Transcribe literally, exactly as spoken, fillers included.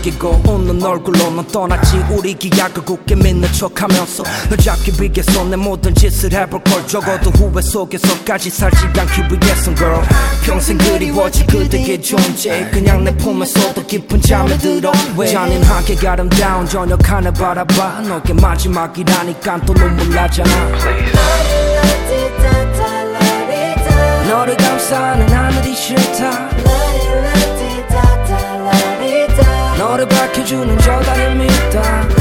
숨기고 웃는 얼굴로 넌 떠났지. 우리 기약을 굳게 믿는 척하면서 널 잡기 위해서 내 모든 짓을 해볼 걸. 적어도 후회 속에서까지 살지 않기 위해선 girl. 평생 그리워질 그대의 존재. 그냥 내 품에서도 깊은 잠에 들어. 왜 잔인하게 아름다운 저녁 하늘 바라봐. 너게 마지막이라니까 또 눈물 나잖아. 너를 감싸는 하늘이 싫다. 너를 밝혀주는 저 달을 믿다.